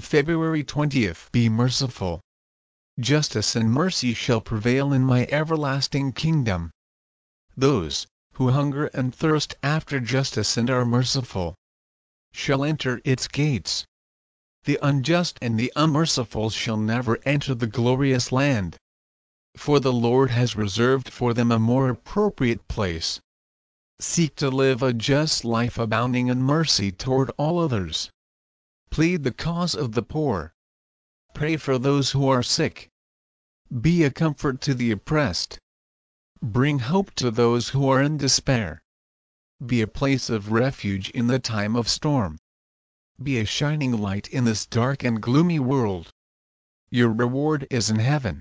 February 20th. Be merciful. Justice and mercy shall prevail in my everlasting kingdom. Those who hunger and thirst after justice and are merciful shall enter its gates. The unjust and the unmerciful shall never enter the glorious land. For the Lord has reserved for them a more appropriate place. Seek to live a just life abounding in mercy toward all others. Plead the cause of the poor. Pray for those who are sick. Be a comfort to the oppressed. Bring hope to those who are in despair. Be a place of refuge in the time of storm. Be a shining light in this dark and gloomy world. Your reward is in heaven.